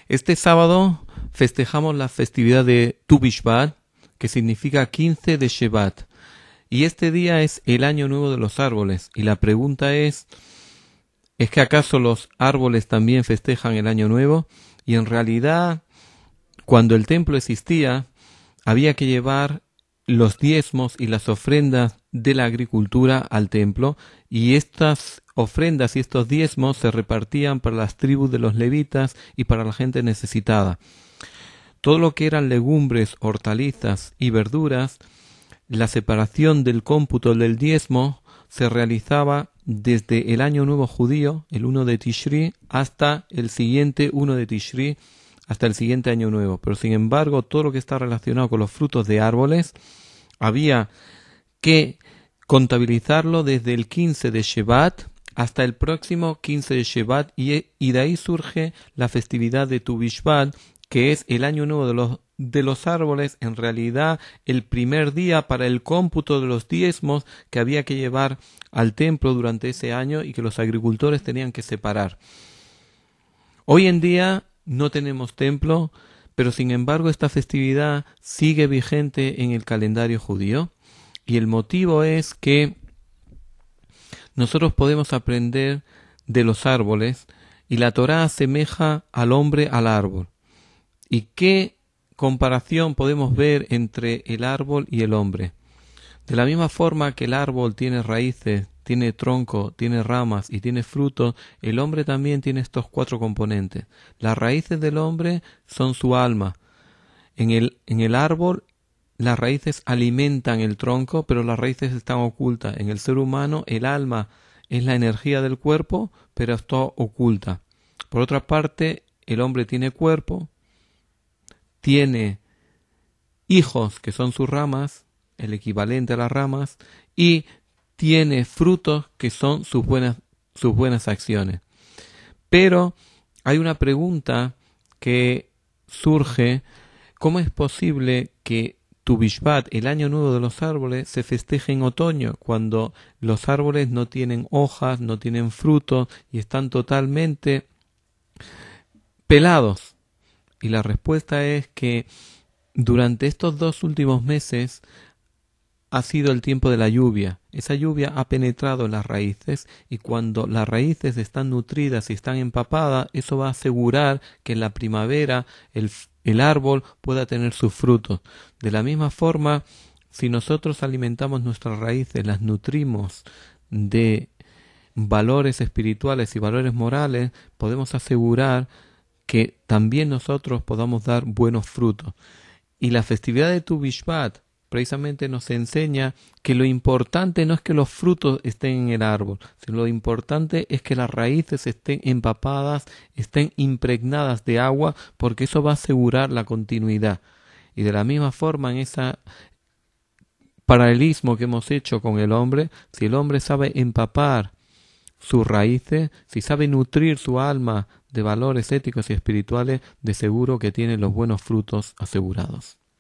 Este sábado festejamos la festividad de Tu Bishvat, que significa 15 de Shevat. Y este día es el año nuevo de los árboles. Y la pregunta ¿es que acaso los árboles también festejan el año nuevo? Y en realidad, cuando el templo existía, había que llevar los diezmos y las ofrendas de la agricultura al templo, y estas ofrendas y estos diezmos se repartían para las tribus de los levitas y para la gente necesitada. Todo lo que eran legumbres, hortalizas y verduras, la separación del cómputo del diezmo se realizaba desde el año nuevo judío, el 1 de Tishri, hasta el siguiente 1 de Tishri, hasta el siguiente año nuevo. Pero sin embargo, todo lo que está relacionado con los frutos de árboles, había que contabilizarlo desde el 15 de Shevat hasta el próximo 15 de Shevat, y de ahí surge la festividad de Tu Bishvat, que es el año nuevo de los árboles, en realidad el primer día para el cómputo de los diezmos que había que llevar al templo durante ese año y que los agricultores tenían que separar. Hoy en día no tenemos templo, pero sin embargo esta festividad sigue vigente en el calendario judío, y el motivo es que nosotros podemos aprender de los árboles, y la Torá asemeja al hombre al árbol. ¿Y qué comparación podemos ver entre el árbol y el hombre? De la misma forma que el árbol tiene raíces, tiene tronco, tiene ramas y tiene frutos, el hombre también tiene estos 4 componentes. Las raíces del hombre son su alma. En el árbol las raíces alimentan el tronco, pero las raíces están ocultas. En el ser humano el alma es la energía del cuerpo, pero está oculta. Por otra parte, el hombre tiene cuerpo, tiene hijos que son sus ramas, el equivalente a las ramas, y tiene frutos que son sus buenas acciones. Pero hay una pregunta que surge: ¿cómo es posible que Tu Bishvat, el año nuevo de los árboles, se festeje en otoño, cuando los árboles no tienen hojas, no tienen frutos y están totalmente pelados? Y la respuesta es que durante estos 2 últimos meses ha sido el tiempo de la lluvia. Esa lluvia ha penetrado en las raíces, y cuando las raíces están nutridas y están empapadas, eso va a asegurar que en la primavera el árbol pueda tener sus frutos. De la misma forma, si nosotros alimentamos nuestras raíces, las nutrimos de valores espirituales y valores morales, podemos asegurar que también nosotros podamos dar buenos frutos. Y la festividad de Tu Bishvat precisamente nos enseña que lo importante no es que los frutos estén en el árbol, sino lo importante es que las raíces estén empapadas, estén impregnadas de agua, porque eso va a asegurar la continuidad. Y de la misma forma, en ese paralelismo que hemos hecho con el hombre, si el hombre sabe empapar sus raíces, si sabe nutrir su alma de valores éticos y espirituales, de seguro que tiene los buenos frutos asegurados.